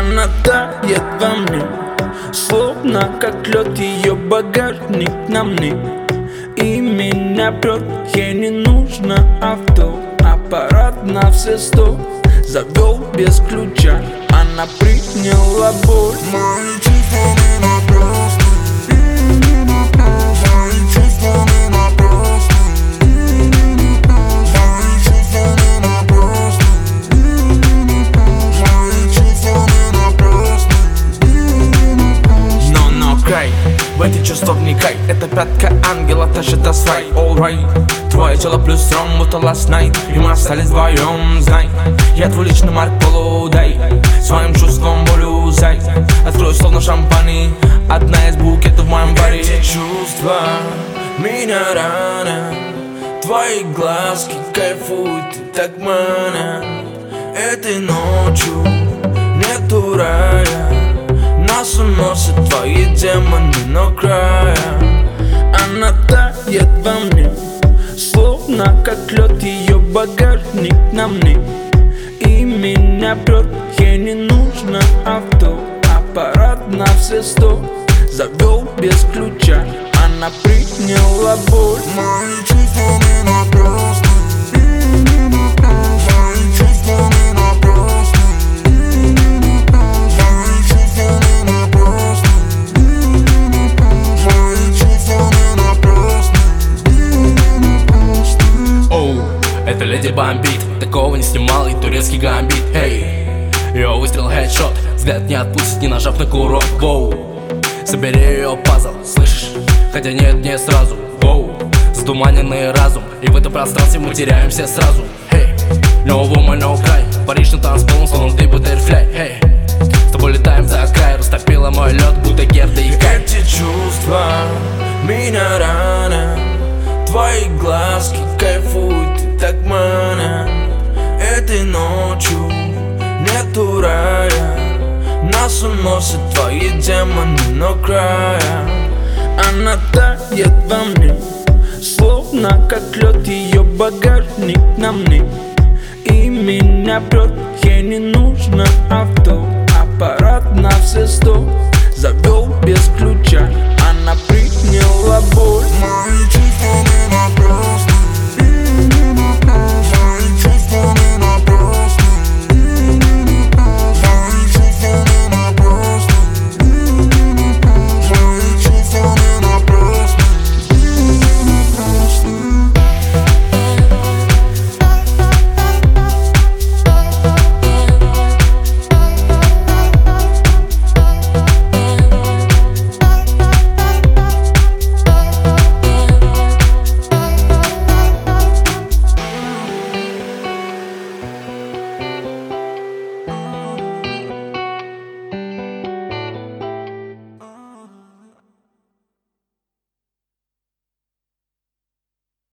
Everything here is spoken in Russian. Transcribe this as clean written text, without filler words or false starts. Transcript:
Она тает во мне, словно как лед, ее багажник на мне. И меня прет, ей не нужно авто, аппарат на все 100. Завел без ключа, она приняла боль. Мои чувства не напрасны, не напрасны. Мои чувства не напрасны, не напрасны. Мои чувства не напрасны, не напрасны. Мои чувства не напрасны, не напрасны. Но край, в эти чувства вникай. Это пятка ангела тащит нас в рай. All right. Твое тело плюс ром, будто last night. И мы остались вдвоем, знай. Я твой личный Марк Поло, дай своим чувствам волю, зай. Открою словно шампань, одна из букетов в моем баре. Эти чувства меня ранят, твои глазки кайфуют и так манят. Этой ночью нету рая, нас уносят твои демоны, но края. Она тает во мне, словно как лед, ее багажник на мне. И меня прет, ей не нужно авто, аппарат на все 100. Завел без ключа, она приняла боль. Мои чувства не напрасны, не напрасны. Мои чувства не напрасны, не напрасны. Мои чувства не напрасны, не напрасны. Мои чувства не напрасны, не напрасны. Оу, это леди бомбит, такого не снимал и турецкий гамбит. Эй, ее выстрел хедшот, взгляд не отпустит, не нажав на курок. Воу, собери ее пазл, слышишь? Хотя нет, не сразу. Воу, затуманенный разум, и в этом пространстве мы теряемся сразу. Эй, no woman, no cry. Париж на танцполом, словно ты бутерфляй. Эй, с тобой летаем за край, растопила мой лед, будто Герда и Кай. Эти чувства меня ранят, твои глазки кайфуют и так манят. Этой ночью нету рая, нас уносят твои демоны, но края. Она тает во мне, словно как лед, ее багажник на мне. И меня прет, ей не нужно авто, аппарат на все 100. Завел без ключа,